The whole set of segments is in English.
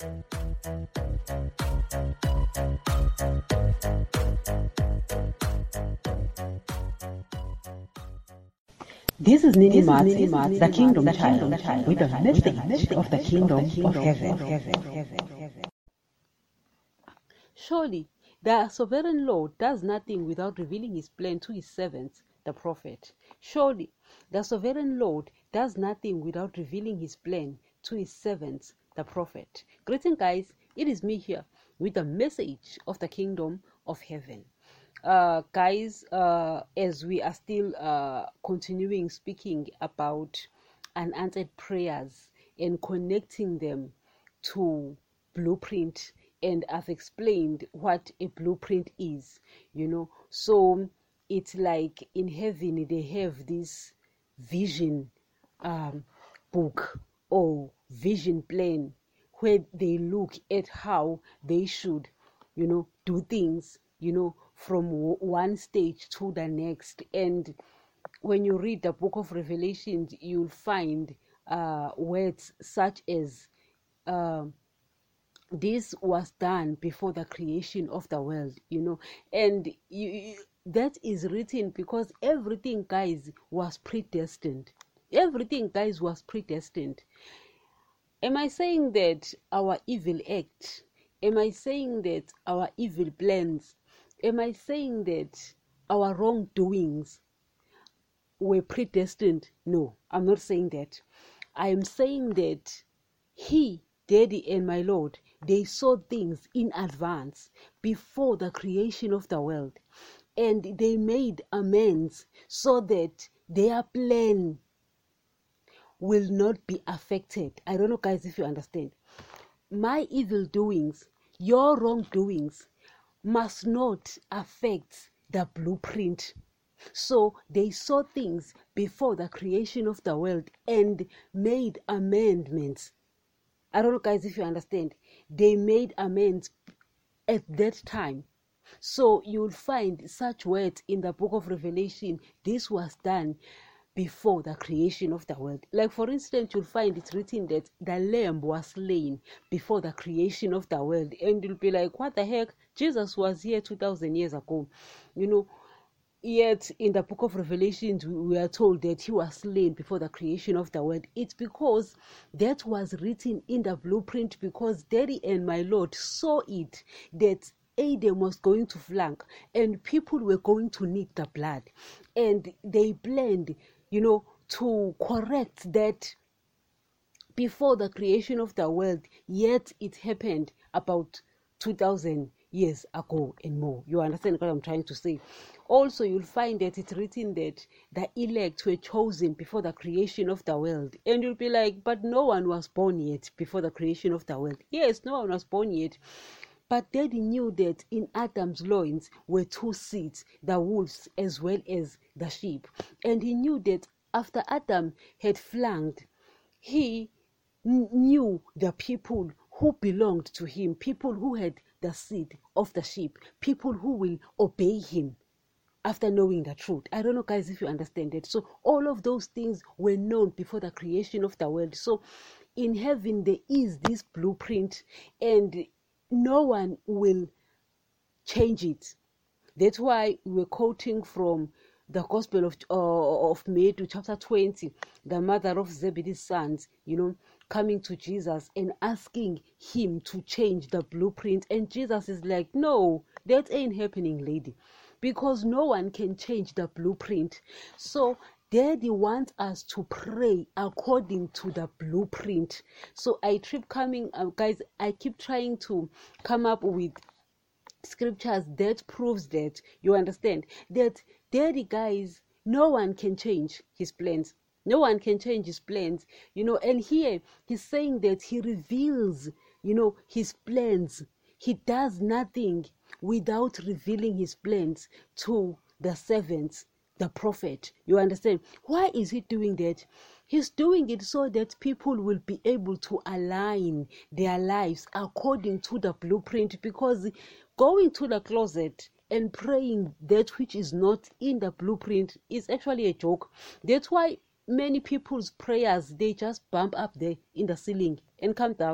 This is Nini Mats, the Kingdom Child, with a message of the Kingdom of Heaven. Surely, the sovereign Lord does nothing without revealing his plan to his servants, the prophet. Surely, the sovereign Lord does nothing without revealing his plan to his servants, the prophet. Greeting, guys. It is me here with the message of the Kingdom of Heaven. Guys, as we are still continuing speaking about unanswered prayers and connecting them to blueprint, and I've explained what a blueprint is, so it's like in heaven they have this vision book or vision plan where they look at how they should do things from one stage to the next. And when you read the book of Revelations, you'll find words such as this was done before the creation of the world, and that is written because everything, guys, was predestined. Everything, guys, was predestined. Am I saying that our evil act? Am I saying that our evil plans? Am I saying that our wrongdoings were predestined? No, I'm not saying that. I am saying that He, Daddy and my Lord, they saw things in advance before the creation of the world, and they made amends so that their plan will not be affected. I don't know, guys, if you understand. My evil doings, your wrongdoings, must not affect the blueprint. So they saw things before the creation of the world and made amendments. I don't know, guys, if you understand. They made amends at that time. So you'll find such words in the book of Revelation. This was done before the creation of the world. Like, for instance, you'll find it written that the lamb was slain before the creation of the world. And you'll be like, what the heck? Jesus was here 2,000 years ago. Yet in the book of Revelation, we are told that he was slain before the creation of the world. It's because that was written in the blueprint, because Daddy and my Lord saw it, that Adam was going to flank and people were going to need the blood. And they planned, to correct that before the creation of the world, yet it happened about 2,000 years ago and more. You understand what I'm trying to say? Also, you'll find that it's written that the elect were chosen before the creation of the world. And you'll be like, but no one was born yet before the creation of the world. Yes, no one was born yet. But Daddy knew that in Adam's loins were two seeds, the wolves as well as the sheep. And he knew that after Adam had flanked, he knew the people who belonged to him, people who had the seed of the sheep, people who will obey him after knowing the truth. I don't know, guys, if you understand it. So all of those things were known before the creation of the world. So in heaven there is this blueprint, and no one will change it. That's why we're quoting from the Gospel of Matthew chapter 20, the mother of Zebedee's sons, coming to Jesus and asking him to change the blueprint. And Jesus is like, no, that ain't happening, lady, because no one can change the blueprint. So Daddy wants us to pray according to the blueprint. So I keep guys, I keep trying to come up with scriptures that proves that, you understand, that Daddy, guys, no one can change his plans. No one can change his plans, and here he's saying that he reveals, his plans. He does nothing without revealing his plans to the servants, the prophet. You understand? Why is he doing that? He's doing it so that people will be able to align their lives according to the blueprint, because going to the closet and praying that which is not in the blueprint is actually a joke. That's why many people's prayers, they just bump up there in the ceiling and come down.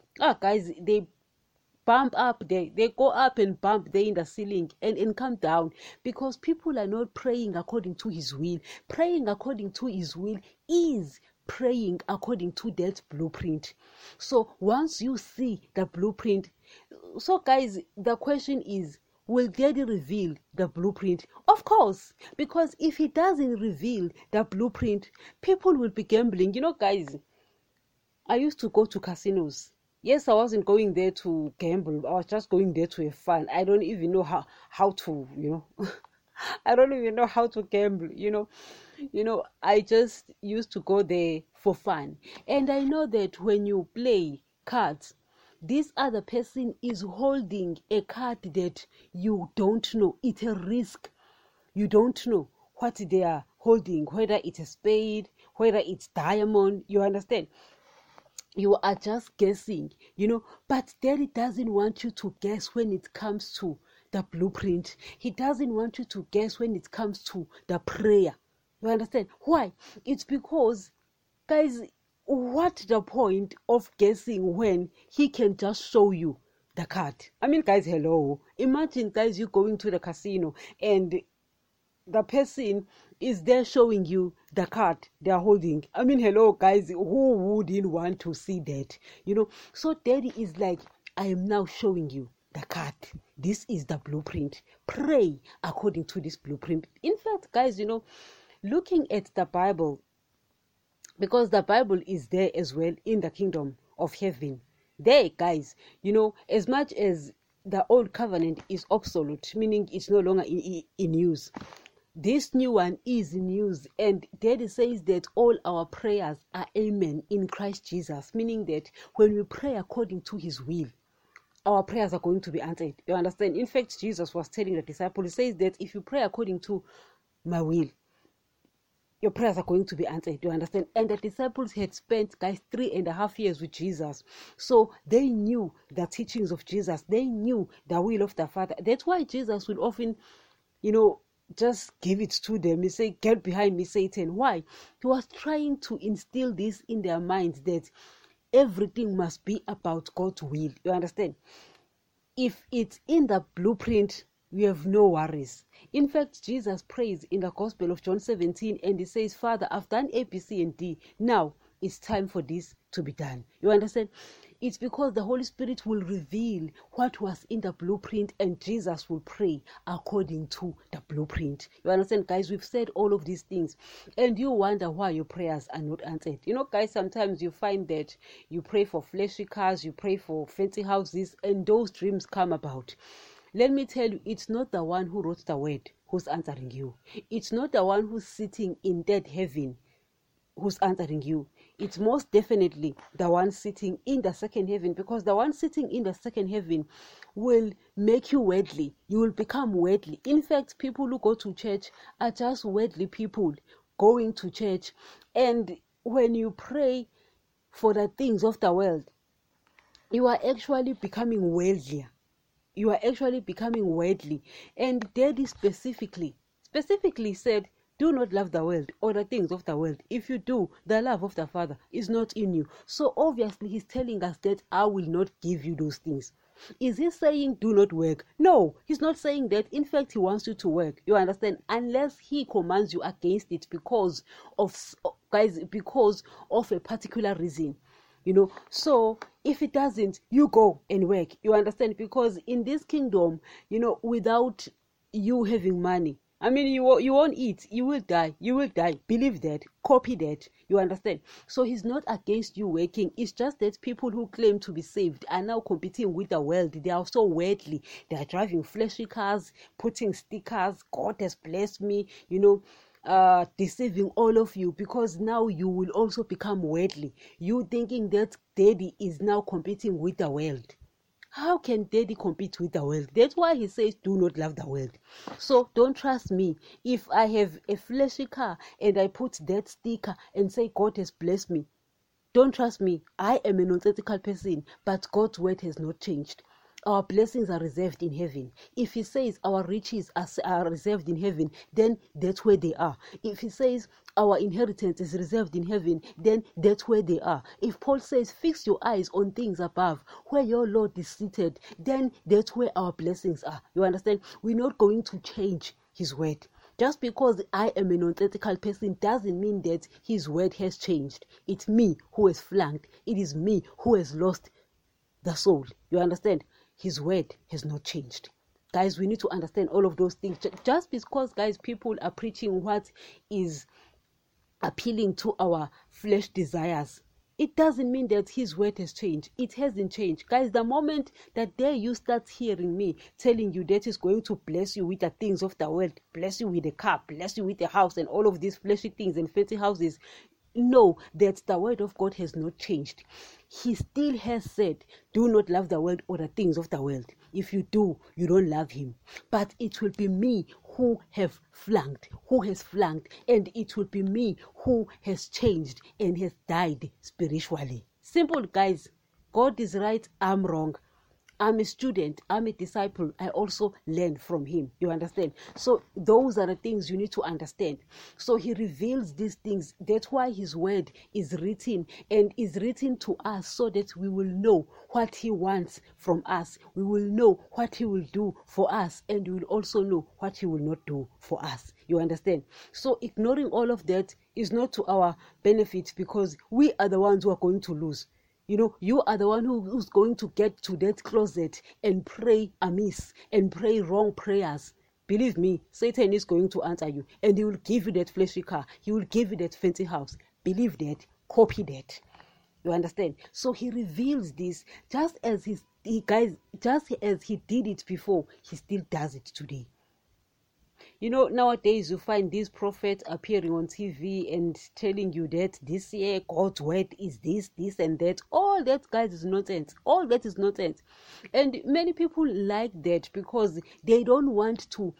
Guys, they bump up there, they go up and bump there in the ceiling and come down, because people are not praying according to his will. Praying according to his will is praying according to that blueprint. So once you see the blueprint, so guys, the question is, will Daddy reveal the blueprint? Of course, because if he doesn't reveal the blueprint, people will be gambling. Guys, I used to go to casinos. Yes, I wasn't going there to gamble. I was just going there to have fun. I don't even know how to, I don't even know how to gamble, I just used to go there for fun. And I know that when you play cards, this other person is holding a card that you don't know. It's a risk. You don't know what they are holding, whether it's a spade, whether it's diamond. You understand? You are just guessing, but Daddy doesn't want you to guess when it comes to the blueprint. He doesn't want you to guess when it comes to the prayer. You understand? Why? It's because, guys, what's the point of guessing when he can just show you the card? I mean, guys, hello. Imagine, guys, you going to the casino and the person is there showing you the card they are holding. I mean, hello, guys, who wouldn't want to see that? So Daddy is like, I am now showing you the card. This is the blueprint. Pray according to this blueprint. In fact, guys, looking at the Bible, because the Bible is there as well in the kingdom of heaven. There, guys, as much as the old covenant is obsolete, meaning it's no longer in use, this new one is in use. And Daddy says that all our prayers are amen in Christ Jesus, meaning that when we pray according to his will, our prayers are going to be answered. You understand? In fact, Jesus was telling the disciples, he says that if you pray according to my will, your prayers are going to be answered. You understand? And the disciples had spent, guys, 3.5 years with Jesus. So they knew the teachings of Jesus. They knew the will of the Father. That's why Jesus would often, just give it to them. He say, get behind me, Satan. Why? He was trying to instill this in their minds, that everything must be about God's will. You understand? If it's in the blueprint, we have no worries. In fact, Jesus prays in the Gospel of John 17, and he says, Father, I've done A, B, C, and D. Now it's time for this to be done. You understand? It's because the Holy Spirit will reveal what was in the blueprint, and Jesus will pray according to the blueprint. You understand, guys? We've said all of these things, and you wonder why your prayers are not answered. Guys, sometimes you find that you pray for flashy cars, you pray for fancy houses, and those dreams come about. Let me tell you, it's not the one who wrote the word who's answering you. It's not the one who's sitting in that heaven who's answering you. It's most definitely the one sitting in the second heaven, because the one sitting in the second heaven will make you worldly. You will become worldly. In fact, people who go to church are just worldly people going to church. And when you pray for the things of the world, you are actually becoming worldlier. You are actually becoming worldly. And Daddy specifically said, do not love the world or the things of the world. If you do, the love of the Father is not in you. So obviously he's telling us that I will not give you those things. Is he saying do not work? No, he's not saying that. In fact, he wants you to work. You understand? Unless he commands you against it because of a particular reason. So if it doesn't, you go and work. You understand? Because in this kingdom, without you having money, I mean, you won't eat. You will die. Believe that. Copy that. You understand? So he's not against you working. It's just that people who claim to be saved are now competing with the world. They are so worldly. They are driving flashy cars, putting stickers. God has blessed me. Deceiving all of you, because now you will also become worldly. You thinking that Daddy is now competing with the world. How can Daddy compete with the world? That's why he says do not love the world. So don't trust me. If I have a flashy car and I put that sticker and say God has blessed me, don't trust me. I am a nonsensical person, but God's word has not changed. our blessings are reserved in heaven. If he says our riches are reserved in heaven, then that's where they are. If he says our inheritance is reserved in heaven, then that's where they are. If Paul says fix your eyes on things above, where your Lord is seated, then that's where our blessings are. You understand? We're not going to change his word. Just because I am a nonsensical person doesn't mean that his word has changed. It's me who has flunked. It is me who has lost the soul. You understand? His word has not changed. Guys, we need to understand all of those things. Just because, guys, people are preaching what is appealing to our flesh desires, it doesn't mean that his word has changed. It hasn't changed. Guys, the moment that you start hearing me telling you that he's going to bless you with the things of the world, bless you with a car, bless you with a house and all of these fleshy things and fancy houses, know that the word of God has not changed. He still has said, do not love the world or the things of the world. If you do, you don't love him. But it will be me who has flunked, and it will be me who has changed and has died spiritually. Simple, guys. God is right, I'm wrong. I'm a student, I'm a disciple, I also learn from him. You understand? So those are the things you need to understand. So he reveals these things. That's why his word is written, and is written to us so that we will know what he wants from us. We will know what he will do for us, and we will also know what he will not do for us. You understand? So ignoring all of that is not to our benefit, because we are the ones who are going to lose. You know, you are the one who's going to get to that closet and pray amiss and pray wrong prayers. Believe me, Satan is going to answer you, and he will give you that fleshy car. He will give you that fancy house. Believe that. Copy that. You understand? So he reveals this just as he did it before, he still does it today. You know, nowadays you find these prophets appearing on TV and telling you that this year God's word is this, and that. All that, guys, is nonsense. All that is nonsense. And many people like that because they don't want to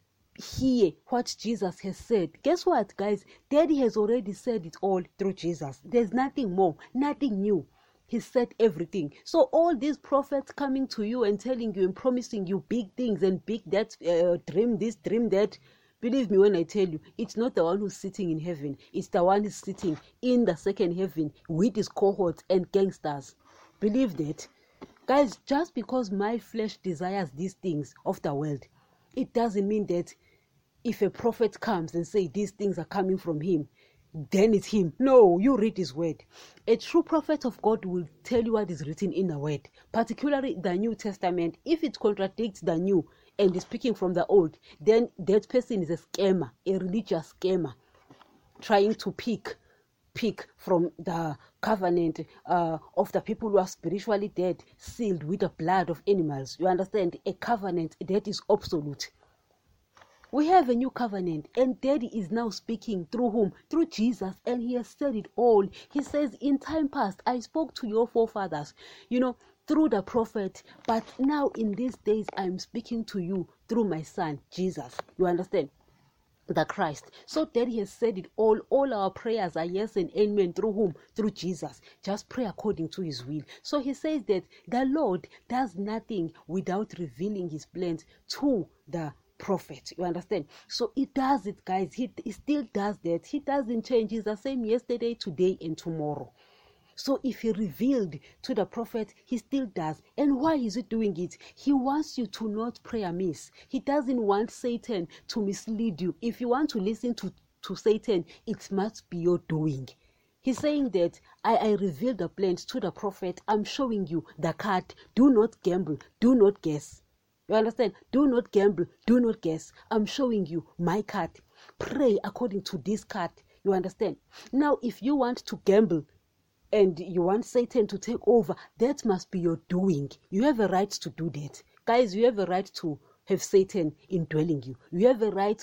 hear what Jesus has said. Guess what, guys? Daddy has already said it all through Jesus. There's nothing more, nothing new. He said everything. So all these prophets coming to you and telling you and promising you big things and big that, dream this, dream that. Believe me when I tell you, it's not the one who's sitting in heaven. It's the one who's sitting in the second heaven with his cohorts and gangsters. Believe that. Guys, just because my flesh desires these things of the world, it doesn't mean that if a prophet comes and say these things are coming from him, then it's him. No, you read his word. A true prophet of God will tell you what is written in the word, particularly the New Testament. If it contradicts the new and is speaking from the old, then that person is a scammer, a religious scammer, trying to pick from the covenant of the people who are spiritually dead, sealed with the blood of animals. You understand? A covenant that is absolute. We have a new covenant, and Daddy is now speaking through whom? Through Jesus, and he has said it all. He says, in time past, I spoke to your forefathers, through the prophet, but now in these days, I'm speaking to you through my son, Jesus. You understand? The Christ. So Daddy has said it all. All our prayers are yes and amen. Through whom? Through Jesus. Just pray according to his will. So he says that the Lord does nothing without revealing his plans to the prophet. You understand? So he does it, guys. He still does that. He doesn't change. He's the same yesterday, today, and tomorrow. So if he revealed to the prophet, he still does. And why is he doing it? He wants you to not pray amiss. He doesn't want Satan to mislead you. If you want to listen to Satan, it must be your doing. He's saying that I revealed the plans to the prophet. I'm showing you the card. Do not gamble. Do not guess. You understand? Do not gamble. Do not guess. I'm showing you my card. Pray according to this card. You understand? Now, if you want to gamble and you want Satan to take over, that must be your doing. You have a right to do that. Guys, you have a right to have Satan indwelling you. You have a right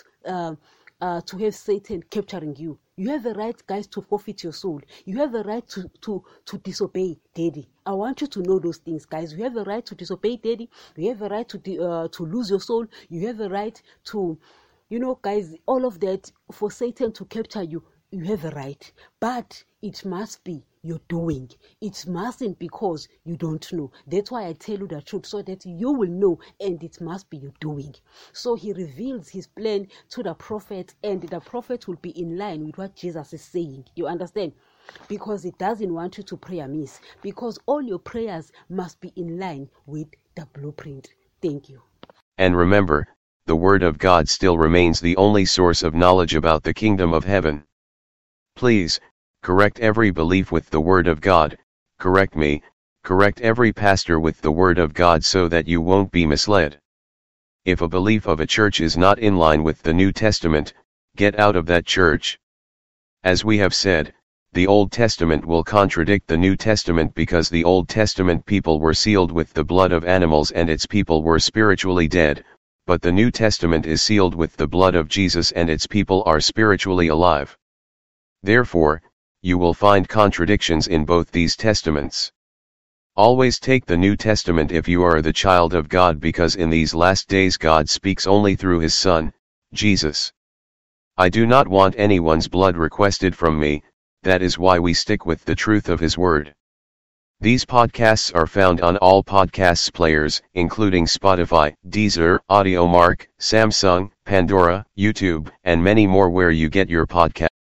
to have Satan capturing you. You have a right, guys, to forfeit your soul. You have a right to disobey Daddy. I want you to know those things, guys. You have a right to disobey Daddy. You have a right to lose your soul. You have a right to, guys, all of that, for Satan to capture you. You have a right. But it must be you're doing. It mustn't because you don't know. That's why I tell you the truth, so that you will know, and it must be you're doing. So he reveals his plan to the prophet, and the prophet will be in line with what Jesus is saying. You understand? Because it doesn't want you to pray amiss, because all your prayers must be in line with the blueprint. Thank you. And remember, the Word of God still remains the only source of knowledge about the kingdom of heaven. Please, correct every belief with the Word of God, correct me, correct every pastor with the Word of God so that you won't be misled. If a belief of a church is not in line with the New Testament, get out of that church. As we have said, the Old Testament will contradict the New Testament because the Old Testament people were sealed with the blood of animals and its people were spiritually dead, but the New Testament is sealed with the blood of Jesus and its people are spiritually alive. Therefore, you will find contradictions in both these testaments. Always take the New Testament if you are the child of God, because in these last days God speaks only through His Son, Jesus. I do not want anyone's blood requested from me, that is why we stick with the truth of His Word. These podcasts are found on all podcasts players, including Spotify, Deezer, AudioMark, Samsung, Pandora, YouTube, and many more where you get your podcast.